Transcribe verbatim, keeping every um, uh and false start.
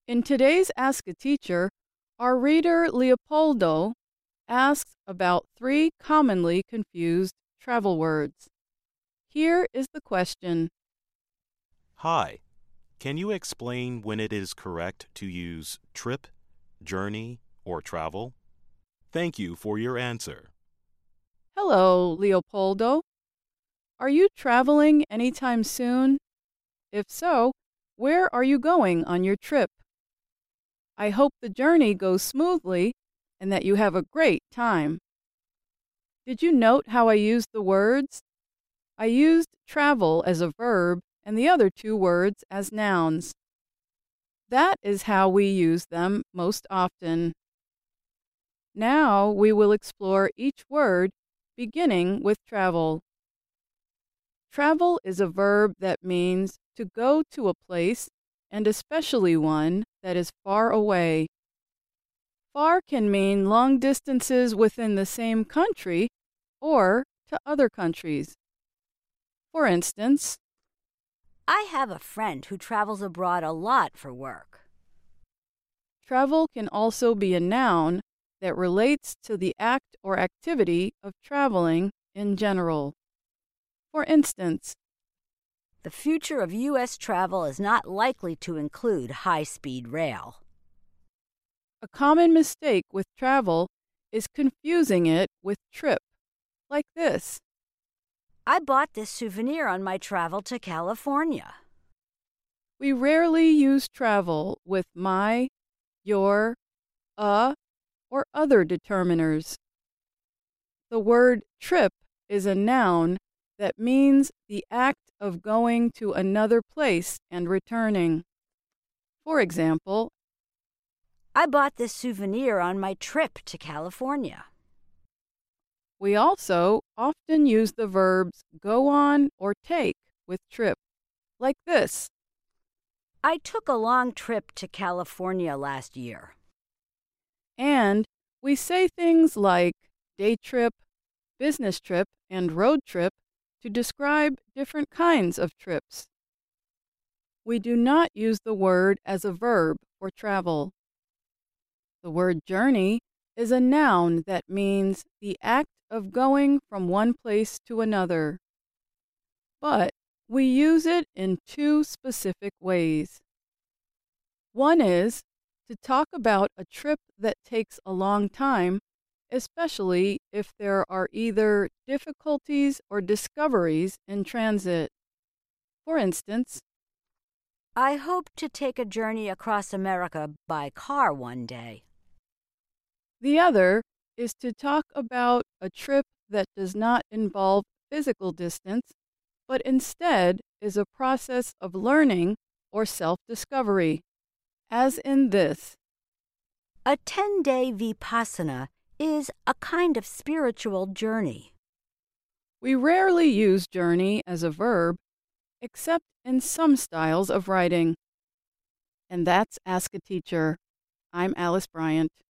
In today's Ask a Teacher, our reader Leopoldo asks about three commonly confused travel words. Here is the question. Hi, can you explain when it is correct to use trip, journey, or travel? Thank you for your answer. Hello, Leopoldo. Are you traveling anytime soon? If so, where are you going on your trip? I hope the journey goes smoothly and that you have a great time. Did you note how I used the words? I used travel as a verb and the other two words as nouns. That is how we use them most often. Now we will explore each word, beginning with travel. Travel is a verb that means to go to a place, and especially one that is far away. Far can mean long distances within the same country or to other countries. For instance, I have a friend who travels abroad a lot for work. Travel can also be a noun that relates to the act or activity of traveling in general. For instance, the future of U S travel is not likely to include high-speed rail. A common mistake with travel is confusing it with trip, like this. I bought this souvenir on my travel to California. We rarely use travel with my, your, a, or other determiners. The word trip is a noun that means the act of going to another place and returning. For example, I bought this souvenir on my trip to California. We also often use the verbs go on or take with trip, like this. I took a long trip to California last year. And we say things like day trip, business trip, and road trip to describe different kinds of trips. We do not use the word as a verb for travel. The word journey is a noun that means the act of going from one place to another. But we use it in two specific ways. One is to talk about a trip that takes a long time, especially if there are either difficulties or discoveries in transit. For instance, I hope to take a journey across America by car one day. The other is to talk about a trip that does not involve physical distance, but instead is a process of learning or self-discovery, as in this. A ten-day vipassana is a kind of spiritual journey. We rarely use journey as a verb, except in some styles of writing. And that's Ask a Teacher. I'm Alice Bryant.